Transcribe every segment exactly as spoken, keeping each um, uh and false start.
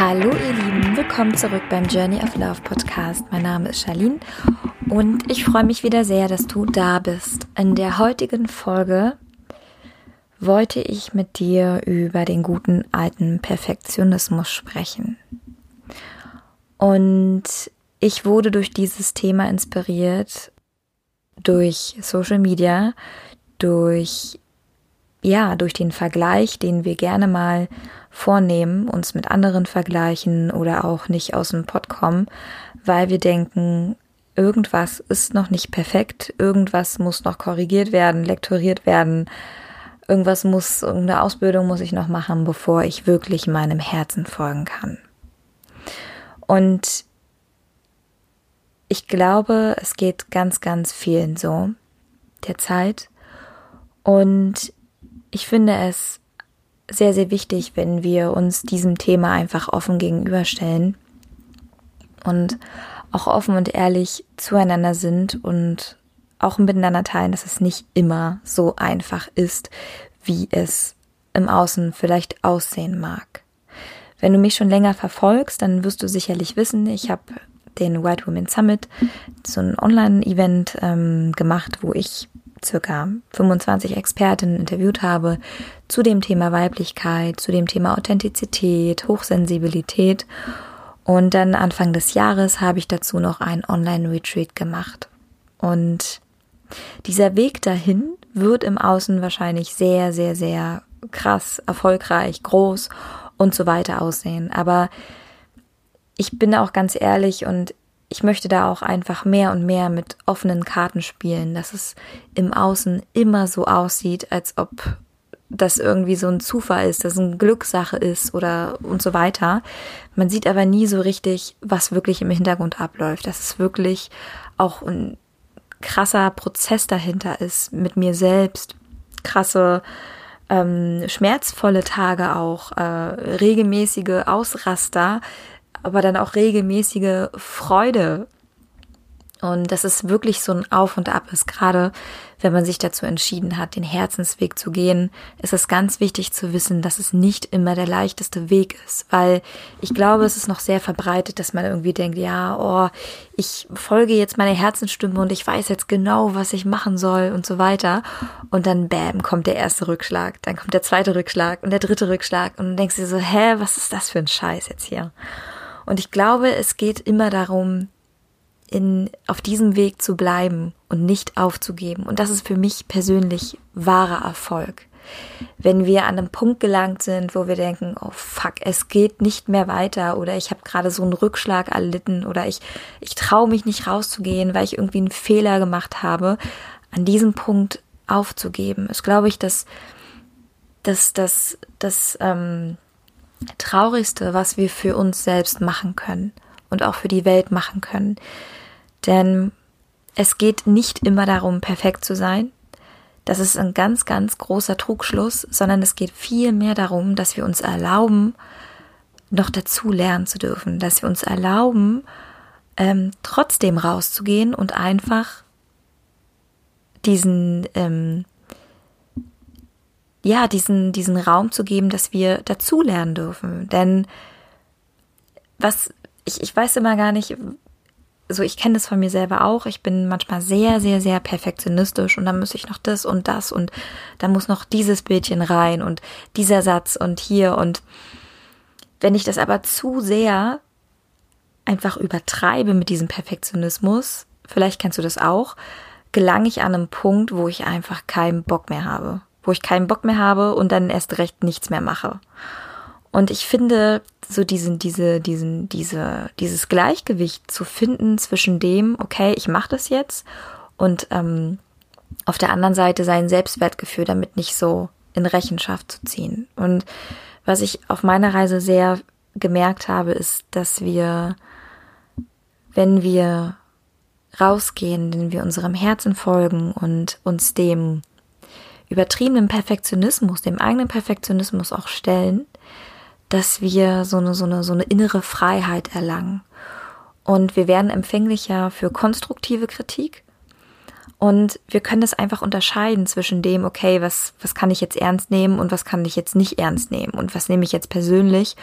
Hallo ihr Lieben, willkommen zurück beim Journey of Love Podcast. Mein Name ist Charlene und ich freue mich wieder sehr, dass du da bist. In der heutigen Folge wollte ich mit dir über den guten alten Perfektionismus sprechen. Und ich wurde durch dieses Thema inspiriert, durch Social Media, durch ja, durch den Vergleich, den wir gerne mal vornehmen, uns mit anderen vergleichen oder auch nicht aus dem Pott kommen, weil wir denken, irgendwas ist noch nicht perfekt, irgendwas muss noch korrigiert werden, lektoriert werden, irgendwas muss, irgendeine Ausbildung muss ich noch machen, bevor ich wirklich meinem Herzen folgen kann. Und ich glaube, es geht ganz, ganz vielen so derzeit. Und ich finde es sehr, sehr wichtig, wenn wir uns diesem Thema einfach offen gegenüberstellen und auch offen und ehrlich zueinander sind und auch miteinander teilen, dass es nicht immer so einfach ist, wie es im Außen vielleicht aussehen mag. Wenn du mich schon länger verfolgst, dann wirst du sicherlich wissen, ich habe den White Women Summit, so ein Online-Event ähm, gemacht, wo ich circa fünfundzwanzig Expertinnen interviewt habe zu dem Thema Weiblichkeit, zu dem Thema Authentizität, Hochsensibilität. Und dann Anfang des Jahres habe ich dazu noch einen Online-Retreat gemacht. Und dieser Weg dahin wird im Außen wahrscheinlich sehr, sehr, sehr krass, erfolgreich, groß und so weiter aussehen. Aber ich bin auch ganz ehrlich und ich möchte da auch einfach mehr und mehr mit offenen Karten spielen, dass es im Außen immer so aussieht, als ob das irgendwie so ein Zufall ist, dass es eine Glückssache ist oder und so weiter. Man sieht aber nie so richtig, was wirklich im Hintergrund abläuft, dass es wirklich auch ein krasser Prozess dahinter ist mit mir selbst, krasse, ähm, schmerzvolle Tage auch, äh, regelmäßige Ausraster, aber dann auch regelmäßige Freude. Und dass es wirklich so ein Auf und Ab ist. Gerade wenn man sich dazu entschieden hat, den Herzensweg zu gehen, ist es ganz wichtig zu wissen, dass es nicht immer der leichteste Weg ist. Weil ich glaube, es ist noch sehr verbreitet, dass man irgendwie denkt, ja, oh, ich folge jetzt meiner Herzensstimme und ich weiß jetzt genau, was ich machen soll und so weiter. Und dann, bam, kommt der erste Rückschlag, dann kommt der zweite Rückschlag und der dritte Rückschlag. Und dann denkst du dir so, hä, was ist das für ein Scheiß jetzt hier? Und ich glaube, es geht immer darum, in, auf diesem Weg zu bleiben und nicht aufzugeben. Und das ist für mich persönlich wahrer Erfolg. Wenn wir an einem Punkt gelangt sind, wo wir denken, oh fuck, es geht nicht mehr weiter oder ich habe gerade so einen Rückschlag erlitten oder ich, ich traue mich nicht rauszugehen, weil ich irgendwie einen Fehler gemacht habe, an diesem Punkt aufzugeben, ist, glaube ich, das, das, das, das, ähm, Traurigste, was wir für uns selbst machen können und auch für die Welt machen können. Denn es geht nicht immer darum, perfekt zu sein. Das ist ein ganz, ganz großer Trugschluss, sondern es geht viel mehr darum, dass wir uns erlauben, noch dazu lernen zu dürfen, dass wir uns erlauben, ähm, trotzdem rauszugehen und einfach diesen ähm, ja, diesen, diesen Raum zu geben, dass wir dazulernen dürfen. Denn was, ich, ich weiß immer gar nicht, so ich kenne das von mir selber auch, ich bin manchmal sehr, sehr, sehr perfektionistisch und dann muss ich noch das und das und da muss noch dieses Bildchen rein und dieser Satz und hier und wenn ich das aber zu sehr einfach übertreibe mit diesem Perfektionismus, vielleicht kennst du das auch, gelange ich an einen Punkt, wo ich einfach keinen Bock mehr habe. wo ich keinen Bock mehr habe und dann erst recht nichts mehr mache. Und ich finde, so diesen, diese, diesen, diese, dieses Gleichgewicht zu finden zwischen dem, okay, ich mache das jetzt und ähm, auf der anderen Seite sein Selbstwertgefühl damit nicht so in Rechenschaft zu ziehen. Und was ich auf meiner Reise sehr gemerkt habe, ist, dass wir, wenn wir rausgehen, wenn wir unserem Herzen folgen und uns dem übertriebenen Perfektionismus, dem eigenen Perfektionismus auch stellen, dass wir so eine, so eine, so eine innere Freiheit erlangen. Und wir werden empfänglicher für konstruktive Kritik und wir können das einfach unterscheiden zwischen dem, okay, was, was kann ich jetzt ernst nehmen und was kann ich jetzt nicht ernst nehmen und was nehme ich jetzt persönlich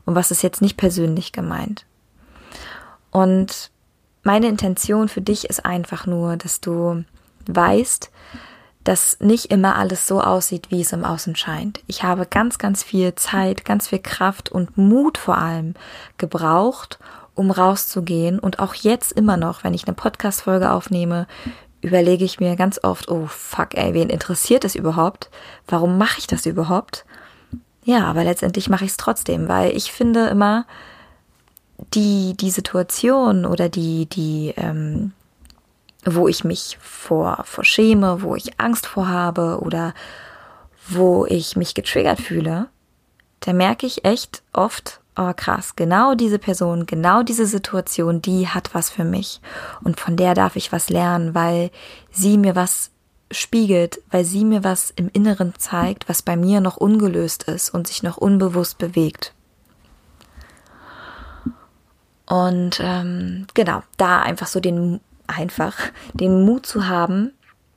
und was ist jetzt nicht persönlich gemeint. Und meine Intention für dich ist einfach nur, dass du weißt, dass nicht immer alles so aussieht, wie es im Außen scheint. Ich habe ganz, ganz viel Zeit, ganz viel Kraft und Mut vor allem gebraucht, um rauszugehen. Und auch jetzt immer noch, wenn ich eine Podcast-Folge aufnehme, überlege ich mir ganz oft, oh fuck, ey, wen interessiert das überhaupt? Warum mache ich das überhaupt? Ja, aber letztendlich mache ich es trotzdem, weil ich finde immer, die, die Situation oder die, die, ähm, wo ich mich vor, vor schäme, wo ich Angst vor habe oder wo ich mich getriggert fühle, da merke ich echt oft, oh krass, genau diese Person, genau diese Situation, die hat was für mich und von der darf ich was lernen, weil sie mir was spiegelt, weil sie mir was im Inneren zeigt, was bei mir noch ungelöst ist und sich noch unbewusst bewegt. Und ähm, genau, da einfach so den einfach den Mut zu haben,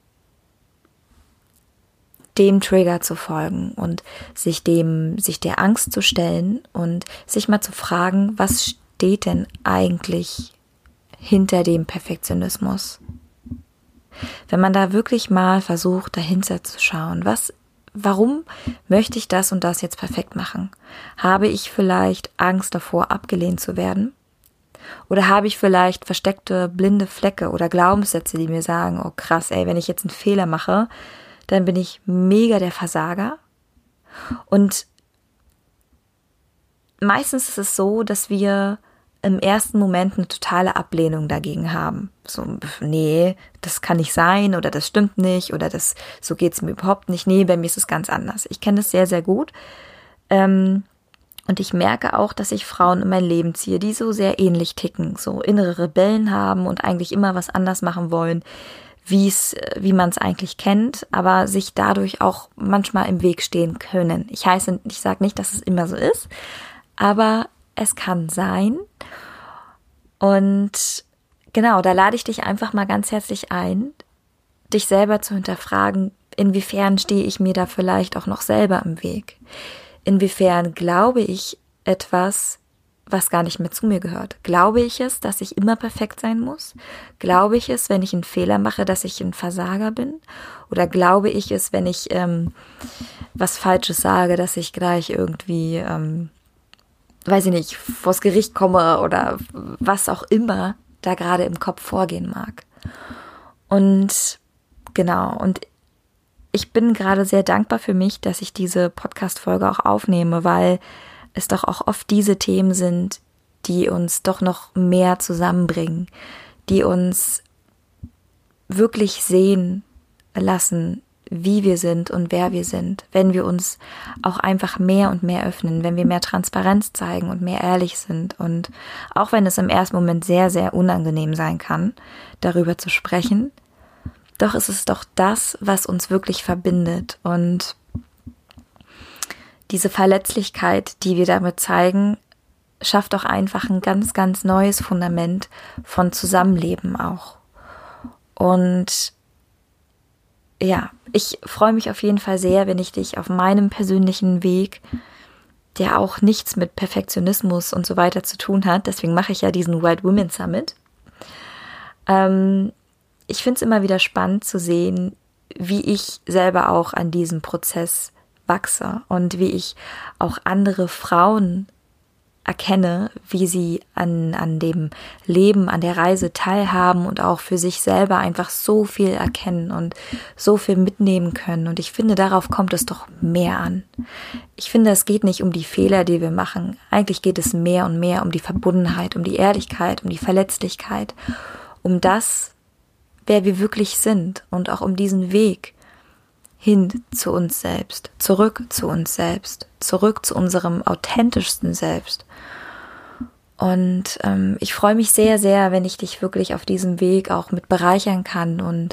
dem Trigger zu folgen und sich dem, sich der Angst zu stellen und sich mal zu fragen, was steht denn eigentlich hinter dem Perfektionismus? Wenn man da wirklich mal versucht, dahinter zu schauen, was, warum möchte ich das und das jetzt perfekt machen? Habe ich vielleicht Angst davor, abgelehnt zu werden? Oder habe ich vielleicht versteckte blinde Flecke oder Glaubenssätze, die mir sagen, oh krass, ey, wenn ich jetzt einen Fehler mache, dann bin ich mega der Versager. Und meistens ist es so, dass wir im ersten Moment eine totale Ablehnung dagegen haben. So, nee, das kann nicht sein oder das stimmt nicht oder das, so geht's mir überhaupt nicht. Nee, bei mir ist es ganz anders. Ich kenne das sehr, sehr gut. Ähm, Und ich merke auch, dass ich Frauen in mein Leben ziehe, die so sehr ähnlich ticken, so innere Rebellen haben und eigentlich immer was anders machen wollen, wie es, wie man es eigentlich kennt, aber sich dadurch auch manchmal im Weg stehen können. Ich heiße, ich sage nicht, dass es immer so ist, aber es kann sein. Und genau, da lade ich dich einfach mal ganz herzlich ein, dich selber zu hinterfragen, inwiefern stehe ich mir da vielleicht auch noch selber im Weg. Inwiefern glaube ich etwas, was gar nicht mehr zu mir gehört? Glaube ich es, dass ich immer perfekt sein muss? Glaube ich es, wenn ich einen Fehler mache, dass ich ein Versager bin? Oder glaube ich es, wenn ich ähm, was Falsches sage, dass ich gleich irgendwie, ähm, weiß ich nicht, vors Gericht komme oder was auch immer da gerade im Kopf vorgehen mag? Und genau, und ich bin gerade sehr dankbar für mich, dass ich diese Podcast-Folge auch aufnehme, weil es doch auch oft diese Themen sind, die uns doch noch mehr zusammenbringen, die uns wirklich sehen lassen, wie wir sind und wer wir sind, wenn wir uns auch einfach mehr und mehr öffnen, wenn wir mehr Transparenz zeigen und mehr ehrlich sind. Und auch wenn es im ersten Moment sehr, sehr unangenehm sein kann, darüber zu sprechen, doch ist es doch das, was uns wirklich verbindet. Und diese Verletzlichkeit, die wir damit zeigen, schafft auch einfach ein ganz, ganz neues Fundament von Zusammenleben auch. Und ja, ich freue mich auf jeden Fall sehr, wenn ich dich auf meinem persönlichen Weg, der auch nichts mit Perfektionismus und so weiter zu tun hat, deswegen mache ich ja diesen White Women Summit, ähm, ich finde es immer wieder spannend zu sehen, wie ich selber auch an diesem Prozess wachse und wie ich auch andere Frauen erkenne, wie sie an, an dem Leben, an der Reise teilhaben und auch für sich selber einfach so viel erkennen und so viel mitnehmen können. Und ich finde, darauf kommt es doch mehr an. Ich finde, es geht nicht um die Fehler, die wir machen. Eigentlich geht es mehr und mehr um die Verbundenheit, um die Ehrlichkeit, um die Verletzlichkeit, um das, wer wir wirklich sind und auch um diesen Weg hin zu uns selbst, zurück zu uns selbst, zurück zu unserem authentischsten Selbst. Und ähm, ich freue mich sehr, sehr, wenn ich dich wirklich auf diesem Weg auch mit bereichern kann und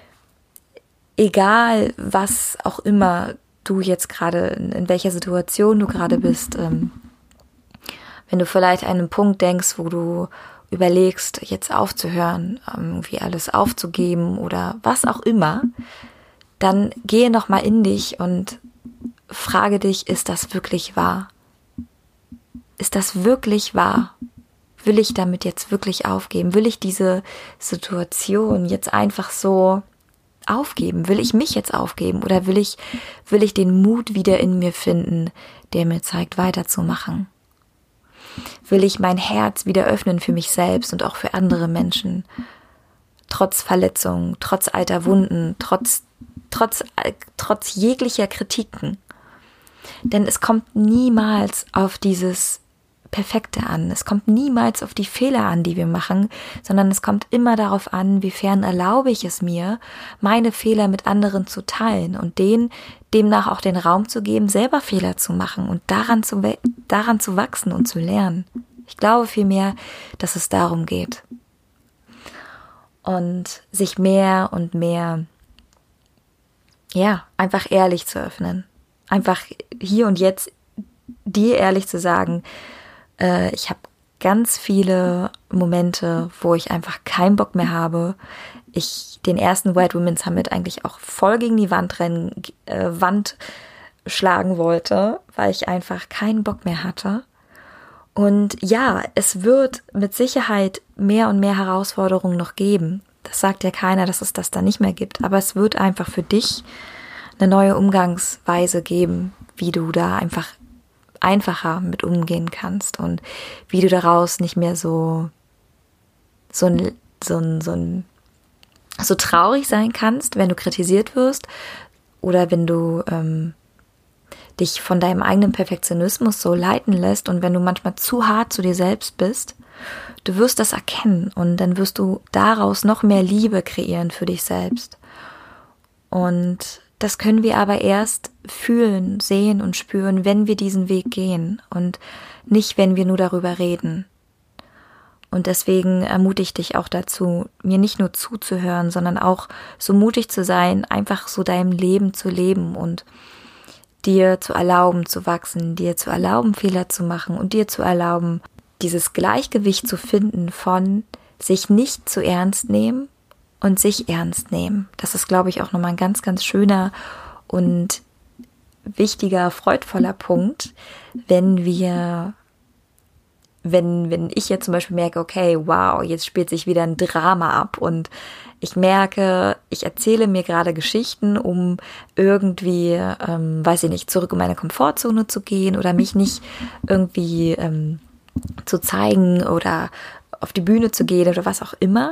egal, was auch immer du jetzt gerade, in welcher Situation du gerade bist, ähm, wenn du vielleicht an einen Punkt denkst, wo du überlegst, jetzt aufzuhören, irgendwie alles aufzugeben oder was auch immer, dann gehe noch mal in dich und frage dich, ist das wirklich wahr? ist das wirklich wahr? Will ich damit jetzt wirklich aufgeben? Will ich diese Situation jetzt einfach so aufgeben? Will ich mich jetzt aufgeben? Oder will ich, will ich den Mut wieder in mir finden, der mir zeigt, weiterzumachen? Will ich mein Herz wieder öffnen für mich selbst und auch für andere Menschen? Trotz Verletzungen, trotz alter Wunden, trotz, trotz, trotz jeglicher Kritiken. Denn es kommt niemals auf dieses Perfekte an. Es kommt niemals auf die Fehler an, die wir machen, sondern es kommt immer darauf an, wiefern erlaube ich es mir, meine Fehler mit anderen zu teilen und denen demnach auch den Raum zu geben, selber Fehler zu machen und daran zu, daran zu wachsen und zu lernen. Ich glaube vielmehr, dass es darum geht. Und sich mehr und mehr, ja, einfach ehrlich zu öffnen. Einfach hier und jetzt dir ehrlich zu sagen, äh, ich habe ganz viele Momente, wo ich einfach keinen Bock mehr habe. Ich den ersten White Women's Summit eigentlich auch voll gegen die Wand rennen, äh, Wand schlagen wollte, weil ich einfach keinen Bock mehr hatte. Und ja, es wird mit Sicherheit mehr und mehr Herausforderungen noch geben. Das sagt ja keiner, dass es das da nicht mehr gibt. Aber es wird einfach für dich eine neue Umgangsweise geben, wie du da einfach einfacher mit umgehen kannst und wie du daraus nicht mehr so so ein, so ein, so ein, so traurig sein kannst, wenn du kritisiert wirst oder wenn du ähm, dich von deinem eigenen Perfektionismus so leiten lässt und wenn du manchmal zu hart zu dir selbst bist. Du wirst das erkennen und dann wirst du daraus noch mehr Liebe kreieren für dich selbst. Und das können wir aber erst fühlen, sehen und spüren, wenn wir diesen Weg gehen und nicht, wenn wir nur darüber reden. Und deswegen ermutige ich dich auch dazu, mir nicht nur zuzuhören, sondern auch so mutig zu sein, einfach so dein Leben zu leben und dir zu erlauben zu wachsen, dir zu erlauben, Fehler zu machen und dir zu erlauben, dieses Gleichgewicht zu finden von sich nicht zu ernst nehmen und sich ernst nehmen. Das ist, glaube ich, auch nochmal ein ganz, ganz schöner und wichtiger, freudvoller Punkt, wenn wir, wenn, wenn ich jetzt zum Beispiel merke, okay, wow, jetzt spielt sich wieder ein Drama ab und ich merke, ich erzähle mir gerade Geschichten, um irgendwie, ähm, weiß ich nicht, zurück in meine Komfortzone zu gehen oder mich nicht irgendwie ähm, zu zeigen oder auf die Bühne zu gehen oder was auch immer.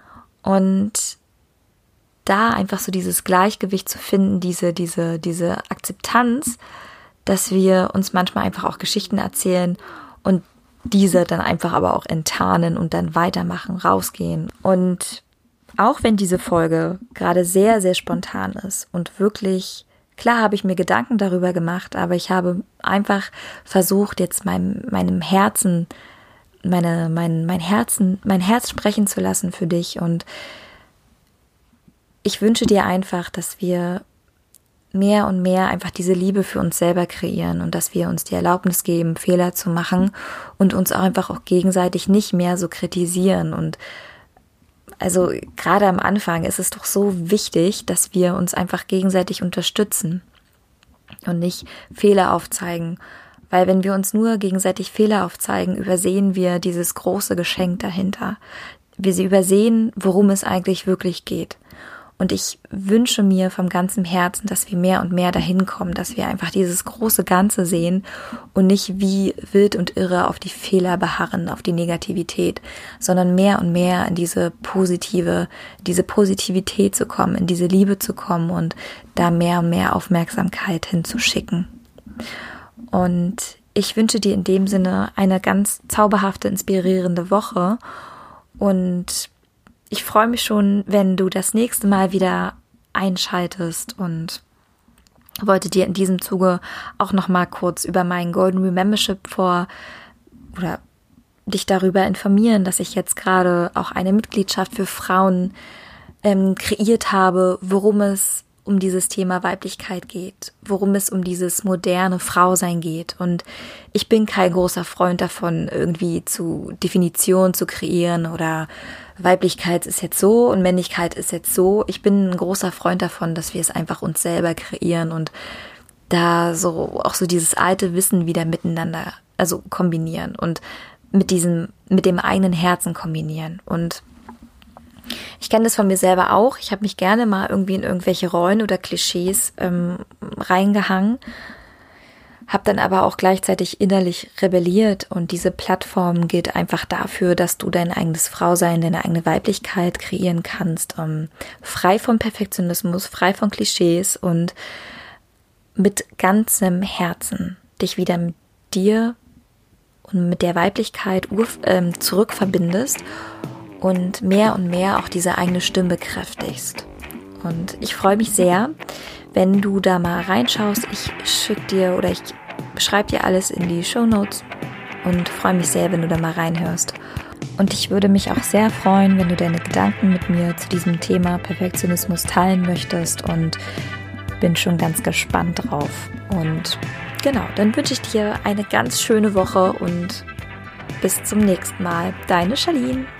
Und da einfach so dieses Gleichgewicht zu finden, diese, diese, diese Akzeptanz, dass wir uns manchmal einfach auch Geschichten erzählen und diese dann einfach aber auch enttarnen und dann weitermachen, rausgehen. Und auch wenn diese Folge gerade sehr, sehr spontan ist und wirklich, klar habe ich mir Gedanken darüber gemacht, aber ich habe einfach versucht, jetzt meinem, meinem Herzen, meine, mein, mein Herzen, mein Herz sprechen zu lassen für dich. Und ich wünsche dir einfach, dass wir mehr und mehr einfach diese Liebe für uns selber kreieren und dass wir uns die Erlaubnis geben, Fehler zu machen und uns auch einfach auch gegenseitig nicht mehr so kritisieren. Und also gerade am Anfang ist es doch so wichtig, dass wir uns einfach gegenseitig unterstützen und nicht Fehler aufzeigen. Weil wenn wir uns nur gegenseitig Fehler aufzeigen, übersehen wir dieses große Geschenk dahinter. Wir sie übersehen, worum es eigentlich wirklich geht. Und ich wünsche mir vom ganzen Herzen, dass wir mehr und mehr dahin kommen, dass wir einfach dieses große Ganze sehen und nicht wie wild und irre auf die Fehler beharren, auf die Negativität, sondern mehr und mehr in diese positive, diese Positivität zu kommen, in diese Liebe zu kommen und da mehr und mehr Aufmerksamkeit hinzuschicken. Und ich wünsche dir in dem Sinne eine ganz zauberhafte, inspirierende Woche und ich freue mich schon, wenn du das nächste Mal wieder einschaltest und wollte dir in diesem Zuge auch noch mal kurz über meinen Golden Rule Membership vor oder dich darüber informieren, dass ich jetzt gerade auch eine Mitgliedschaft für Frauen ähm, kreiert habe, worum es um dieses Thema Weiblichkeit geht, worum es um dieses moderne Frausein geht. Und ich bin kein großer Freund davon, irgendwie zu Definitionen zu kreieren oder Weiblichkeit ist jetzt so und Männlichkeit ist jetzt so. Ich bin ein großer Freund davon, dass wir es einfach uns selber kreieren und da so auch so dieses alte Wissen wieder miteinander also kombinieren und mit diesem, mit dem eigenen Herzen kombinieren. Und ich kenne das von mir selber auch. Ich habe mich gerne mal irgendwie in irgendwelche Rollen oder Klischees ähm, reingehangen, habe dann aber auch gleichzeitig innerlich rebelliert. Und diese Plattform gilt einfach dafür, dass du dein eigenes Frausein, deine eigene Weiblichkeit kreieren kannst, ähm, frei von Perfektionismus, frei von Klischees und mit ganzem Herzen dich wieder mit dir und mit der Weiblichkeit ähm, zurückverbindest und mehr und mehr auch diese eigene Stimme bekräftigst. Und ich freue mich sehr, wenn du da mal reinschaust. Ich schicke dir oder ich schreibe dir alles in die Shownotes und freue mich sehr, wenn du da mal reinhörst. Und ich würde mich auch sehr freuen, wenn du deine Gedanken mit mir zu diesem Thema Perfektionismus teilen möchtest und bin schon ganz gespannt drauf. Und genau, dann wünsche ich dir eine ganz schöne Woche und bis zum nächsten Mal. Deine Charlene.